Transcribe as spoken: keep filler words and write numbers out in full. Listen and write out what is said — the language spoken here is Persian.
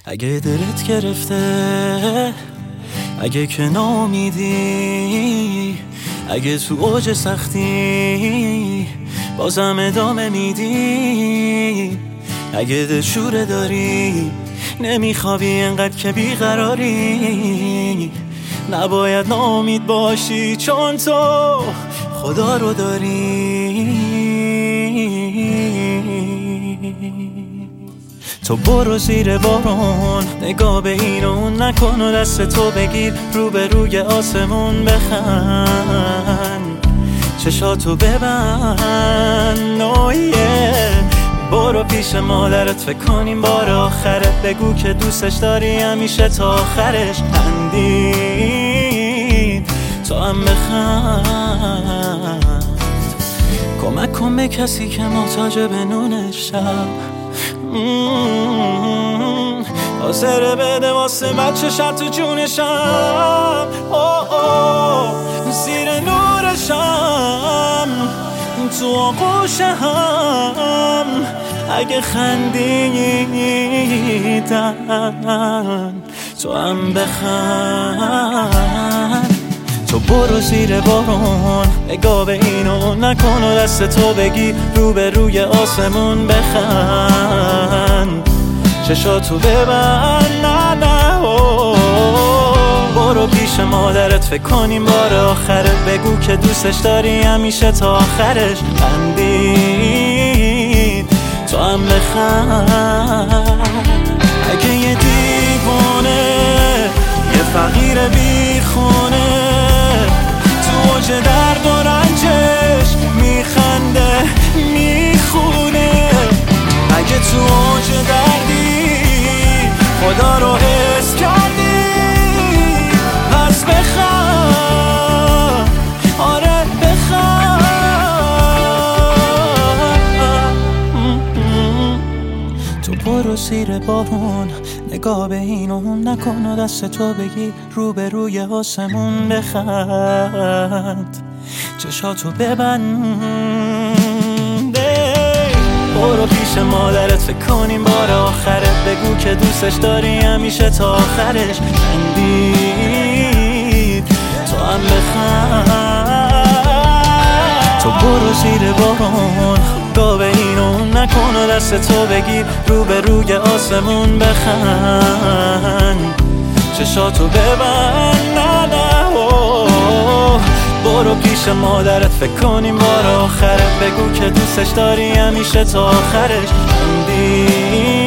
اگه دلت گرفته، اگه که نامیدی، اگه تو اوج سختی بازم ادامه میدی، اگه دلشوره داری نمیخوابی انقدر که بیقراری، نباید ناامید باشی چون تو خدا رو داری. تو برو زیر بارون، نگاه به این و اون نکن و دست تو بگیر رو به روی آسمون بخند، چشاتو ببند نویه. برو پیش مادرت فکر کنیم بار آخرت، بگو که دوستش داری همیشه تا آخرش. خندید تو هم بخند، کمک کن به کسی که محتاج به نون شب، حاضره بده واسه بچه شب تو جونشم، زیر نورشم تو آغوشم. اگه خندیدن تو هم بخند. تو برو زیر بارون، نگاه به این و نکن و دست تو بگی رو به روی آسمون بخند، چشاتو ببند نه نه. برو پیش مادرت فکر کنیم بار آخرت، بگو که دوستش داری همیشه تا آخرش. خندید تو هم بخند. اگه یه دیوانه، یه فقیر بیخونه تو اوج درد و رنجش میخنده میخونه، اگه تو اوج دردی خدا رو حس کردی پس بخند، آره بخند. تو برو زیر بارون، نگاه به این و اون نکن و دست تو بگی رو به روی آسمون بخند، چشاتو ببند. برو پیش مادرت فکر کنیم بار آخرت، بگو که دوستش داری همیشه تا آخرش. خندید تو هم بخند. تو برو زیر بارون، نگاه به این و اون نکن و دست تو بگیر رو به روی آسمون بخند، چشاتو ببند نه نه. برو پیش مادرت فکر کنیم بار آخرت، بگو که دوستش داری همیشه تا آخرش. خندید